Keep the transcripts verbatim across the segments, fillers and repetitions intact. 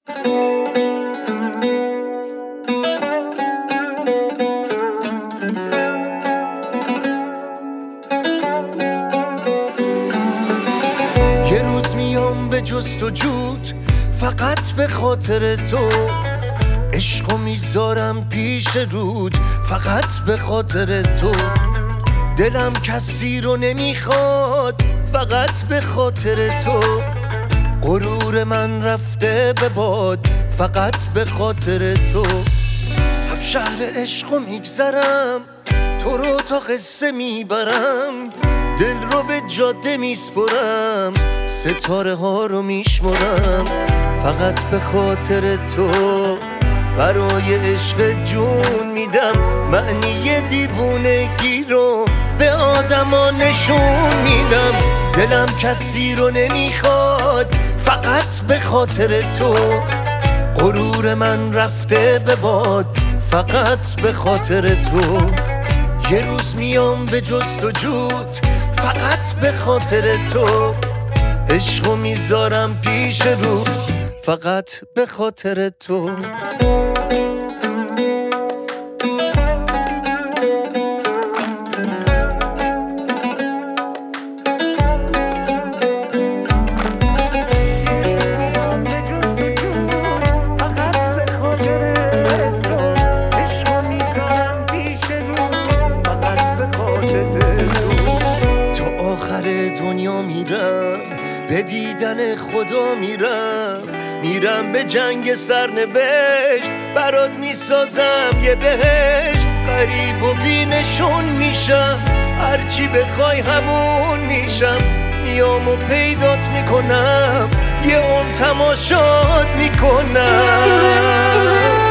یه روز میام به جست و جود فقط به خاطر تو، عشقو میذارم پیش رود فقط به خاطر تو. دلم کسی رو نمیخواد فقط به خاطر تو. غرور من رفته به باد فقط به خاطر تو. هفت شهر عشقو میگذرم، تو رو تا قصه میبرم، دل رو به جاده میسپرم، ستاره ها رو میشمرم فقط به خاطر تو. برای عشق جون میدم، معنی دیوونگی رو به آدما نشون میدم. دلم کسی رو نمیخواد فقط به خاطر تو. غرور من رفته به باد فقط به خاطر تو. یه روز میام به جست و جود فقط به خاطر تو. عشقو میذارم پیش رو فقط به خاطر تو. دنیا میرم به دیدن خدا، میرم میرم به جنگ سرنوشت، برات میسازم یه بهشت. غریب و بی نشون میشم، هرچی بخوای همون میشم. میام و پیدات میکنم، یه عمر تماشات میکنم.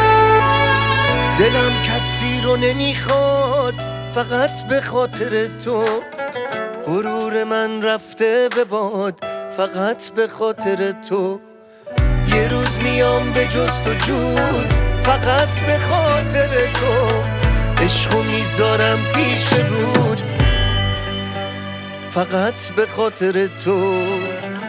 دلم کسی رو نمیخواد فقط به خاطر تو. غرور من رفته به باد فقط به خاطر تو. یه روز میام به جست و جود فقط به خاطر تو. عشقو میذارم پیش رود فقط به خاطر تو.